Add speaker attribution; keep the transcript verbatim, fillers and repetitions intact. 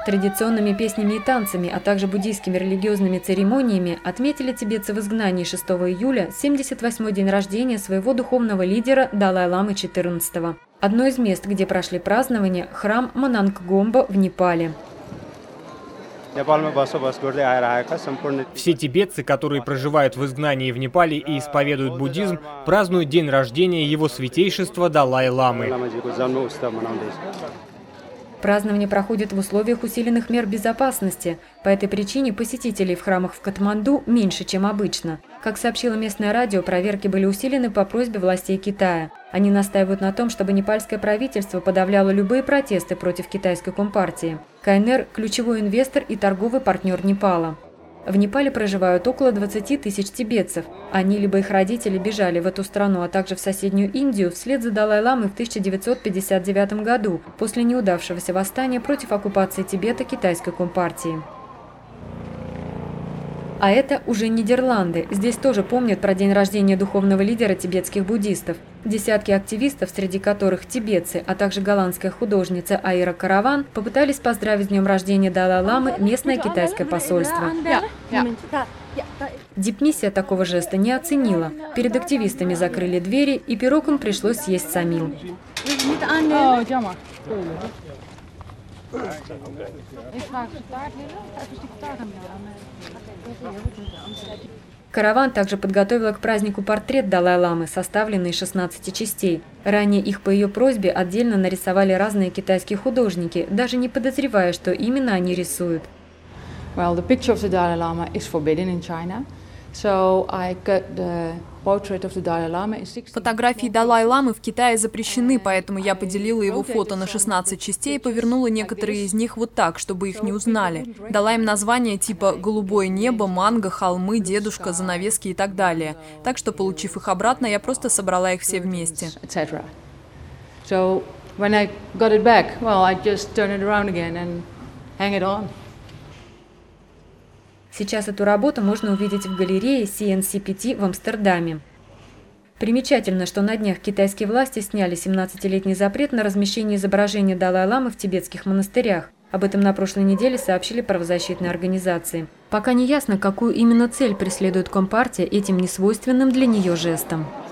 Speaker 1: Традиционными песнями и танцами, а также буддийскими религиозными церемониями отметили тибетцы в изгнании шестого июля семьдесят восьмой день рождения своего духовного лидера Далай-ламы четырнадцатого. Одно из мест, где прошли празднования – храм Мананггомба в Непале.
Speaker 2: Все тибетцы, которые проживают в изгнании в Непале и исповедуют буддизм, празднуют день рождения его святейшества Далай-ламы.
Speaker 1: Празднование проходит в условиях усиленных мер безопасности. По этой причине посетителей в храмах в Катманду меньше, чем обычно. Как сообщило местное радио, проверки были усилены по просьбе властей Китая. Они настаивают на том, чтобы непальское правительство подавляло любые протесты против китайской компартии. КНР – ключевой инвестор и торговый партнер Непала. В Непале проживают около двадцати тысяч тибетцев. Они либо их родители бежали в эту страну, а также в соседнюю Индию вслед за Далай-ламой в тысяча девятьсот пятьдесят девятом году после неудавшегося восстания против оккупации Тибета китайской компартии. А это уже Нидерланды. Здесь тоже помнят про день рождения духовного лидера тибетских буддистов. Десятки активистов, среди которых тибетцы, а также голландская художница Аира Караван, попытались поздравить с днем рождения Далай-ламы местное китайское посольство. Дипмиссия такого жеста не оценила. Перед активистами закрыли двери, и пирог им пришлось съесть самим. Караван также подготовила к празднику портрет Далай-ламы, составленный из шестнадцати частей. Ранее их по ее просьбе отдельно нарисовали разные китайские художники, даже не подозревая, что именно они рисуют.
Speaker 3: Well, the picture of the Dalai Lama is forbidden in China, so I got the portrait of the Dalai Lama in sixteen.
Speaker 4: Фотографии Далай-ламы в Китае запрещены, поэтому я поделила его фото на шестнадцать частей и повернула некоторые из них вот так, чтобы их не узнали. Дала им названия типа «Голубое небо», «Манго», «Холмы», «Дедушка», «Занавески» и так далее. Так что, получив их обратно, я просто собрала их все вместе.
Speaker 3: So when I got it back, well, I just turn it around again and hang it on.
Speaker 1: Сейчас эту работу можно увидеть в галерее си эн си пи ти в Амстердаме. Примечательно, что на днях китайские власти сняли семнадцатилетний запрет на размещение изображения Далай-ламы в тибетских монастырях. Об этом на прошлой неделе сообщили правозащитные организации. Пока не ясно, какую именно цель преследует компартия этим несвойственным для нее жестом.